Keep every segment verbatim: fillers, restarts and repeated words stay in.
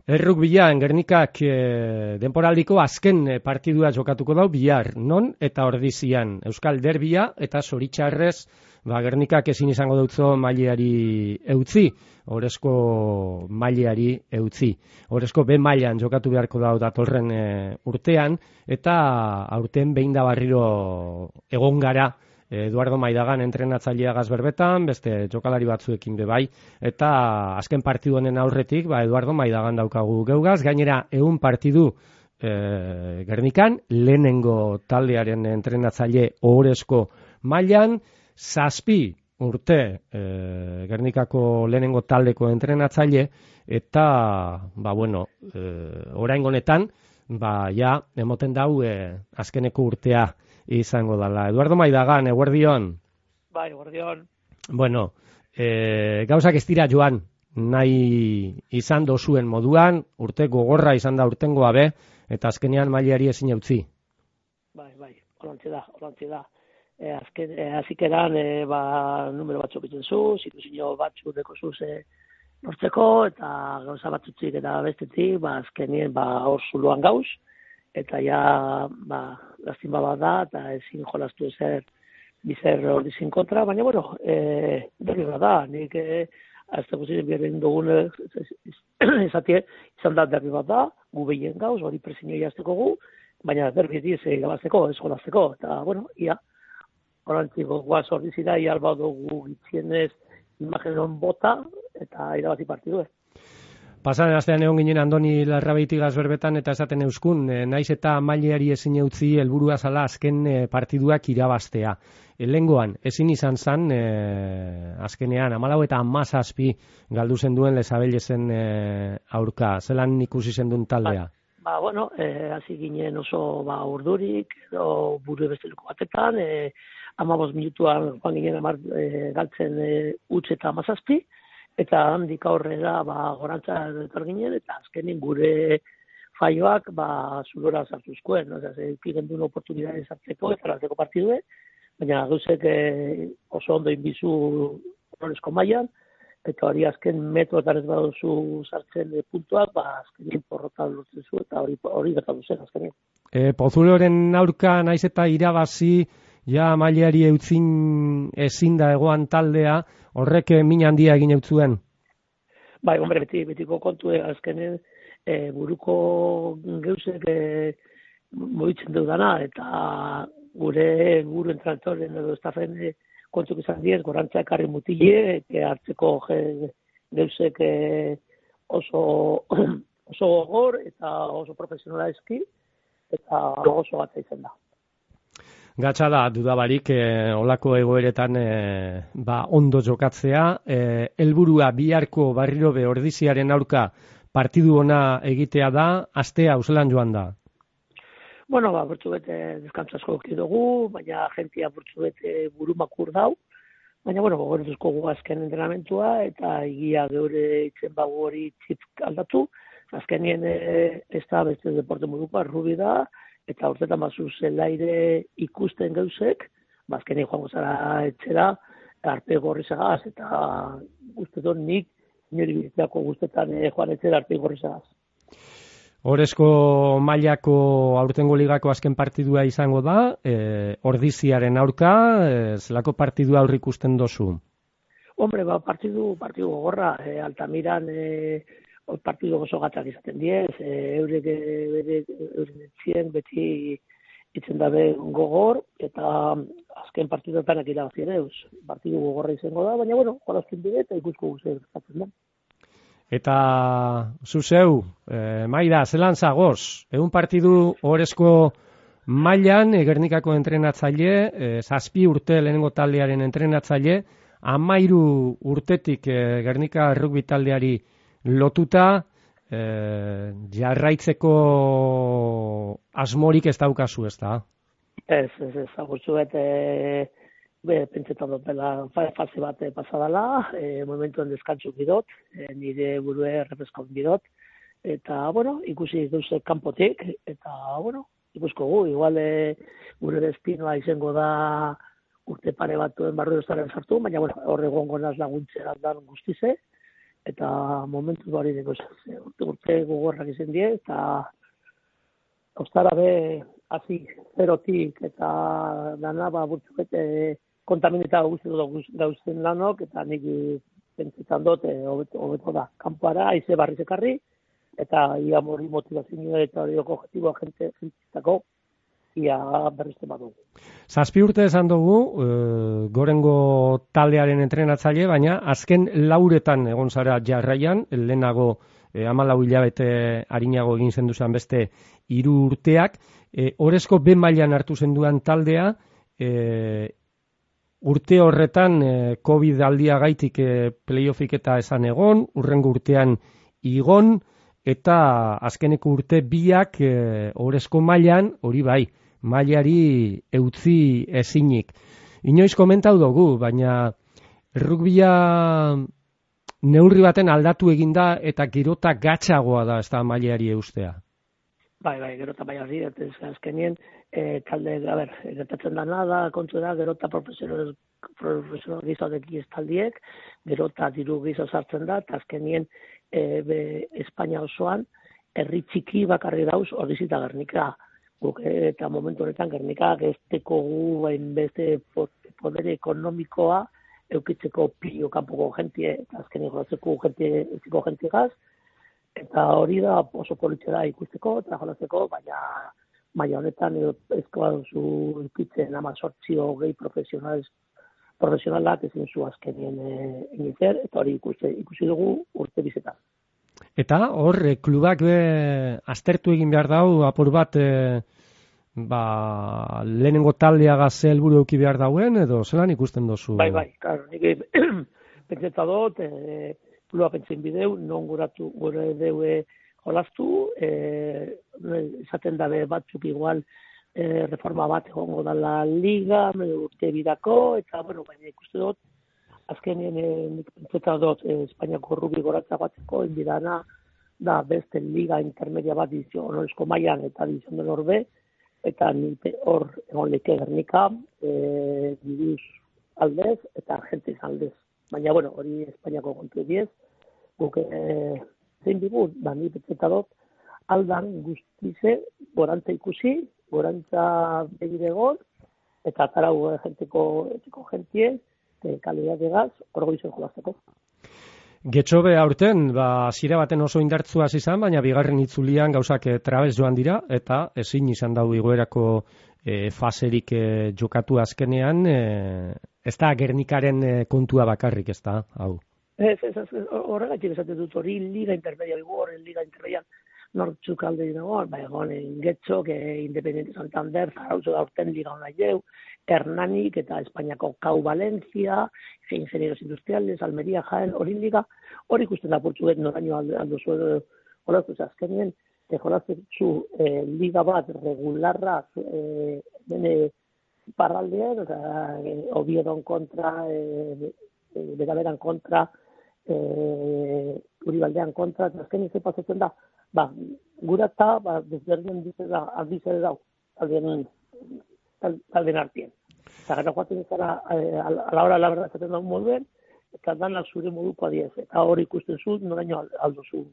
Errukbian Gernikak e, denporaldiko azken partidua jokatuko dau bihar, non eta Ordizian. Euskal derbia eta zoritxarrez ba, Gernikak ezin izango dutzo maileari eutzi, orezko maileari eutzi. Orezko B mailan jokatu beharko dau datorren e, urtean, eta aurten behin da barriro egon gara Eduardo Maidagan entrenatzailea gazberbetan, beste jokalari batzuekin bebai, eta azken partidu honen aurretik, ba, Eduardo Maidagan daukagu geugaz, gainera ehun partidu e, Gernikan, lehenengo taldearen entrenatzaile ohorezko mailan, zazpi urte e, Gernikako lehenengo taldeko entrenatzaile, eta, ba, bueno, e, orain honetan, ba, ja, emoten dau e, azkeneko urtea izango dala. Eduardo Maidagan, eguerdion. Bai, eguerdion. Bueno, e, gauzak ez dira joan, nahi izan dozuen moduan, urte gogorra izan da urtengoa be, eta azkenean mailari ezin utzi. Bai, bai, holantze da, holantze da. E, azken, e, azikeran, e, ba, numero batzuk egiten zu, zikuzio batzuk deko zuz e, nortzeko, eta gauza batzutzik eta bestetik, ba, azkenien, ba, hor zuluan gauz, eta ja, ba, lastima bat da, eta ezin jolastu ezer bizer hor dizin kontra, baina, bueno, e, berri da, nik e, azte guztien biaren dugun ezatie, izan da berri bat da, gu behien gauz, hori presinio jazteko gu, baina berri diz gabazteko, ez jolazteko, eta, bueno, ia, horantiko guaz hor dizira, ia alba dugu itzienez imagenon bota, eta irabazi partidu, eh. Pasaden astean egon ginen Andoni Larrabeiti gazberbetan eta esaten euskun, e, naiz eta maileari ezin utzi helburua zala azken e, partiduak irabaztea. E, Lengoan, ezin izan zan, e, azkenean, amalau eta amazazpi galdu zen duen Lezabelezen e, aurka. Zelan ikusi zen duen taldea? Ba, ba bueno, e, hasi ginen oso ba, urdurik, edo buru besteluko batetan, e, amabos minutuan joan ginen amar e, galtzen e, utz eta amazazpi, eta handik aurrera ba, gorantza etor ginen, eta azkenin gure faioak ba, zulora sartuzkoen, no? Osea, ikigen duen oportunidade sartzeko eta sartzeko partidue, baina gauzek eh, oso ondo inbizu horrezko mailan, eta hori azken metroetan ez baduzu sartzen e, puntuak, ba, azkenin porrota lortzen zu, eta hori, hori gertatu zen azkenin. E, Pozuloren aurka naiz eta irabazi, ja maileari eutzin ezin da egoan taldea, horrek min handia egin eutzuen? Bai, hombre, beti, betiko kontu azkenen e, buruko geuzek e, moitzen dudana, eta gure buru entrantoren edo estafen e, kontuk izan diez, gorantza ekarri mutile, e, hartzeko je, geuzek e, oso, oso gogor eta oso profesionala eski, eta oso batza izan da. Gatsa da, dudabarik, eh, olako egoeretan eh, ba, ondo jokatzea. Eh, helburua biharko barriro be Ordiziaren aurka partidu ona egitea da, astea auzelan joan da. Bueno, ba, burtsu bete deskantza asko dugu, baina jentia burtsu bete burumakur dau. Baina, bueno, gogoretuzko gu azken entrenamentua, eta egia geure itzen bagu hori txip aldatu. Azkenien eh, ez da beste deporte moduko, arrubi da, eta urtetan bazu zelaire ikusten gauzek, bazkenik joango zara etxera, arte gorri zagaz, eta guztetan nik, nire bizitako guztetan eh, joan etxera arte gorri zagaz. Horezko mailako aurtengo ligako azken partidua izango da, e, Ordiziaren aurka, e, zelako partidua aurri ikusten dozu? Hombre, ba, partidu, partidu gogorra, e, Altamiran, e, partidu oso gatzak izaten diez, e, eurek bere euren beti itzen dabe gogor, eta azken partiduetan akira bazireuz. Partidu gogorra izango da, baina, bueno, jolazkin bide eta ikusko guzti gertatzen da. Eta zuzeu, e, Maida, zelan zagoz, egun partidu horrezko mailan, e, Gernikako entrenatzaile, e, zazpi urte lehenengo taldearen entrenatzaile, amairu urtetik e, Gernika errugbi taldeari lotuta, e, jarraitzeko asmorik ez daukazu, ez da? Ez, ez, ez, agurtzu bete, be, pentsetan dut bela fase bat pasadala, e, momentuen deskantzuk bidot, e, nire burue refreskaun bidot, eta, bueno, ikusi duze kanpotik, eta, bueno, ikusko gu, igual e, gure destinoa izango da urte pare batuen barru dozaren sartu, baina, bueno, horre gongo naz laguntzea dan guztize, eta momentu hori dugu urte, urte gogorrak izan die, eta ostara be, hazi zerotik, eta dana, ba, burtzukete kontamineta guzti gauzen lanok, eta nik pentsetan dut, hobeto da, kanpoara, aize barri zekarri, eta ia hori motivazioa eta hori objektiboa jente jentzitako, ia berrizte badugu. Zazpi urte esan dugu, e, gorengo taldearen entrenatzaile, baina azken lauretan egon zara jarraian, lehenago e, hamalau hilabete arinago egin zenduzan beste hiru urteak, e, orezko ben mailan hartu zenduan taldea, e, urte horretan e, COVID aldia gaitik e, playoffik eta esan egon, urrengo urtean igon, eta azkeneko urte biak e, orezko mailan, hori bai, mailari eutzi ezinik. Inoiz komentau dugu, baina rugbia neurri baten aldatu eginda eta gerota gatsagoa da ez da mailari eustea. Bai, bai, gerota bai hori, eta azkenien, e, talde, a ber, gertatzen da nada, kontu da, gerota profesional, profesional gizadek taldiek, gerota diru giza sartzen da, eta azkenien e, be, Espainia osoan, herri txiki bakarri dauz, hori zita Gernika. Guk, eta momentu horretan Gernikak ez teko gu beste podere ekonomikoa eukitzeko pilo kanpoko jentie, eta azken jolatzeko jentie, etziko jentigaz, eta hori da oso politxera ikusteko, eta jolatzeko, baina maila honetan ezkoa duzu eukitzen ama sortzio gehi profesionalak, profesionalak ezin zu azkenien inizer, eta hori ikusi, ikusi dugu urte bizetan. Eta hor, klubak be, aztertu egin behar dau, apur bat, e, ba, lehenengo taldeaga ze helburu eduki behar dauen, edo zelan ikusten dozu? Bai, bai, claro, nik pentseta dut, e, kluba pentsen bideu, non guratu gure deue jolastu, e, izaten dabe batzuk igual e, reforma bat egongo dala liga, urte bidako, eta, bueno, baina ikuste dut, azkenien nik pentseta dut e, Espainiako rugbi goratza batzeko, enbidana da beste liga intermedia bat dizio honorizko mailan eta dizion den horbe, eta nite hor egon leke Gernika, e, diruz aldez eta argentiz aldez. Baina, bueno, hori Espainiako kontu diez, guk e, zein digu, ba, ni pentseta dut, aldan guztize, gorantza ikusi, gorantza begire egon, eta atarau jenteko etxeko jentie, kalidade gaz, orgo izan jolazteko. Getxobe aurten, ba, zira baten oso indartzu hasi izan, baina bigarren itzulian gauzak e, trabez joan dira, eta ezin izan dau igoerako e, faserik e, jokatu azkenean, e, ez da Gernikaren e, kontua bakarrik, ez da, hau. Ez, ez, ez, horregatik esaten dut hori liga intermedia, horren liga intermedia, nortzuk alde dinago, ba, egon, Getxok, e, Independiente Santander, Zarauzo da urten liga hona jau, Hernanik eta Espainiako Kau Valencia, Ingenieros Industriales, Almeria, Jaén, hori liga, hori ikusten da portzuet noraino aldo zuen jolaztu azkenien, e, jolaztu zu e, liga bat regularra e, bene parraldean, e, Oviedon kontra, e, e, Beraberan kontra, e, Uribaldean kontra, azkenien ze pasatzen da, ba, gurata, ba, desberdien dizela, aldizere dau, aldien talden artien. Eta gara joaten ezara, a la hora, la verdad, zaten daun moduen, eta danak zure moduko adiez. Eta hori ikusten zu, noraino aldo zu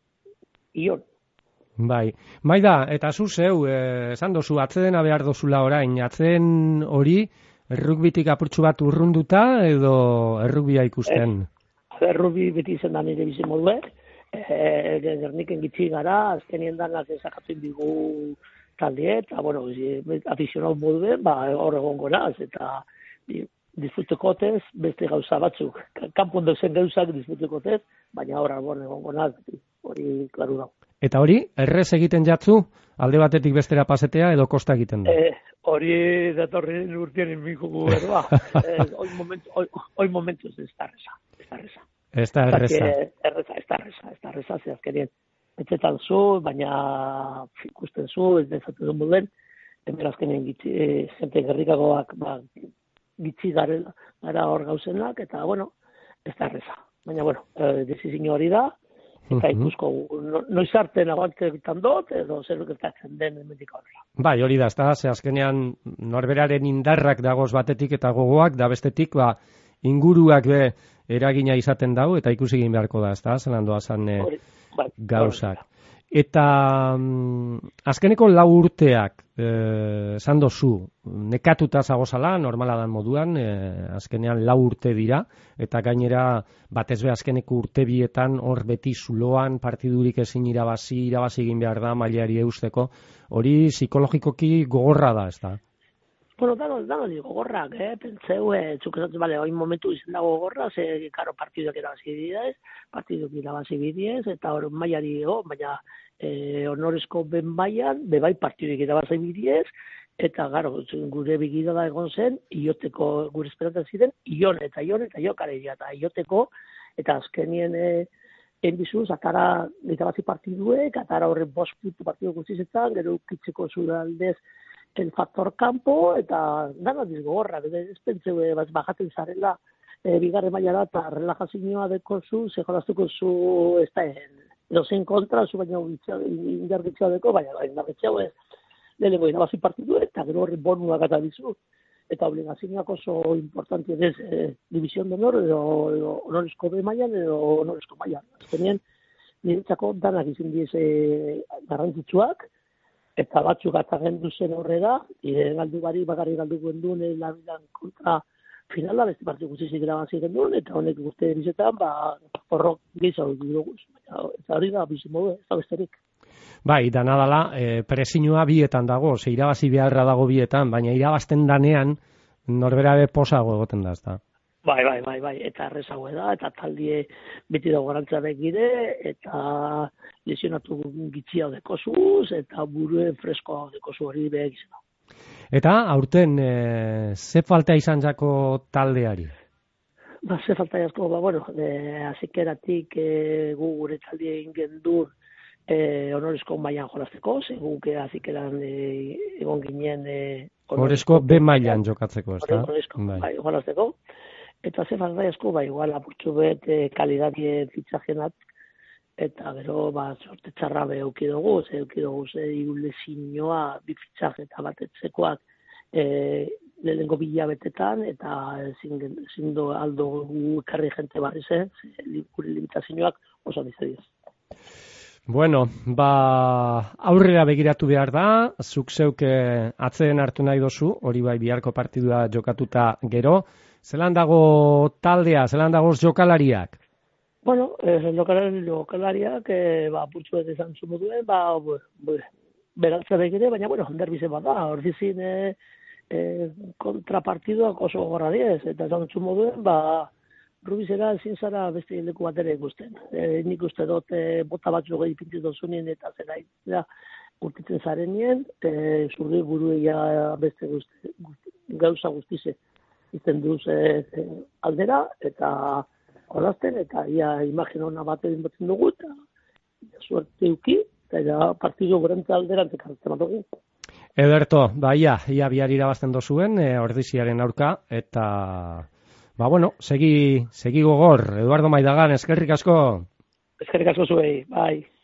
ion. Bai, bai da, eta zu zeu, eh, esan dozu, atzedena behar dozula orain, atzeden hori, errukbitik apurtxu bat urrunduta, edo errukbia ikusten? Eh, errukbi beti izan da nire bizi moduek, eh, Gerniken gitxi gara, azkenien danak ezakatu indigu talde, eta, bueno, afizionau moduen, ba, hor egongo naz, eta disfrutekotez, beste gauza batzuk. Kanpun deusen gauzak disfrutekotez, baina hor albor egongo naz, hori klaru dago. Eta hori, errez egiten jatzu, alde batetik bestera pasetea, edo kosta egiten da? Eh, hori datorren urtean inmiko gu, erba. eh, hoi momentu, hoi, hoi momentu ez da erreza, ez da erreza. Ez da erreza. Erreza, ez da erreza, ez da erreza, ze azkenien. Etxetan zu, baina ikusten zu, ez dezatu duen moduen, hemen azkenen gitzi, e, zente Gerrikagoak ba, gitzi garela, gara hor gauzenak, eta, bueno, ez da erreza. Baina, bueno, e, desizio hori da, eta ikusko, no, noiz arten aguante egiten dut, edo zer gertatzen den emendik horrela. Bai, hori da, ez da, ze azkenean norberaren indarrak dagoz batetik eta gogoak, da bestetik, ba, inguruak be, eragina izaten dau, eta ikusi egin beharko da, ezta, zelan doazan e, gauzak. Eta mm, azkeneko lau urteak, esan dozu, nekatuta zagozala, normala dan moduan, e, azkenean lau urte dira, eta gainera batez be azkeneko urte bietan hor beti zuloan partidurik ezin irabazi, irabazi egin behar da mailari eusteko, hori psikologikoki gogorra da, ez da? Bueno, dano, dano digo, gogorrak, eh? Pentseu, eh, txukezatzen, bale, oin momentu izan dago gogorra, ze, karo, partiduak irabazi bidez, partiduak irabazi bidez, eta hor mailari, oh, baina, eh, honorezko ben baian, bebai partiduak irabazi bidez, eta, garo, gure bigida da egon zen, ioteko, gure esperantzan ziren, ion, eta ion, eta jokareia, eta ioteko, eta azkenien, eh, enbizuz, atara irabazi partiduek, atara horren bost putu partidu guztizetan, gero ukitzeko zudaldez, el factor campo, eta dana dizgorra, ez pentseu bat bajaten zarela, e, bigarren mailara eta relajazioa deko zu, ze jolaztuko zu, ez da, dozen kontra, zu baina indargitxea deko, baina indargitxea ez, lehenengo irabazi partidu, eta gero horri bonuak eta dizu, eta obligazioak oso importante ez, eh, división de honor, edo, edo honorezko be mailan, edo honorezko mailan. Azkenien, niretzako danak izin diez eh, garrantzitsuak, eta batzuk atagendu zen horrela, ire galdu bari bagarri galdu genduen labidan kontra finala, beste partidu guztizik irabazi genduen, eta honek guzti bizetan, ba, horrok gehiago dugu. Eta hori da, bizimodu, ez da besterik. Bai, dana dala, e, presinua bietan dago, ze irabazi beharra dago bietan, baina irabazten danean, norberabe posago egoten da, ez da. Bai, bai, bai, bai, eta errezago da, eta taldie beti dago garantza begire, eta lesionatu gitzia dekosuz, eta buruen freskoa dekozu hori behar izan. Eta, aurten, e, ze falta izan jako taldeari? Ba, ze falta izan, ba, bueno, e, azikeratik e, gu gure taldie egin gendun, e, honorezko mailan jolazteko, ze guk azikeran e, egon ginen... E, honorezko be mailan jokatzeko, ez da? Honorezko, bai, jolazteko. Eta ze falta asko, ba, igual, apurtxu bet, e, kalidadie fitxajenat, eta gero, ba, sorte txarra be euki dugu, ze euki dugu, ze igule zinioa, bi fitxaje eta batetzekoak, e, lehenengo bila betetan, eta ezin do aldo karri jente barri zen, gure limitazioak oso bizediz. Bueno, ba, aurrera begiratu behar da, zuk zeuke atzeen hartu nahi dozu, hori bai biharko partidua jokatuta gero. Zelan dago taldea, zelan dago jokalariak? Bueno, eh, jokalariak, eh, ba, putxu ez izan zu moduen, ba, berantza begire, baina, bueno, derbize bat da, hor dizin eh, eh, kontrapartiduak oso gorra diez, eta izan zu moduen, ba, Rubizera ezin zara beste leku bat ere ikusten. E, nik uste dut e, bota batzu gehi pintzen dozunien eta zera ja, urtitzen zaren nien, e, zurde buruia beste guzti, guzti, gauza guztize izten duz e, e, aldera, eta horazten, eta ia imagen hona bat egin batzen dugu, eta suerte uki, eta partidu gorentza aldera antekartzen bat dugu. Ederto, ba, ia, ia bihar irabazten dozuen, e, ordiziaren aurka, eta... Ba, bueno, segi, segi gogor, Eduardo Maidagan, eskerrik asko. Eskerrik asko zuei, bai.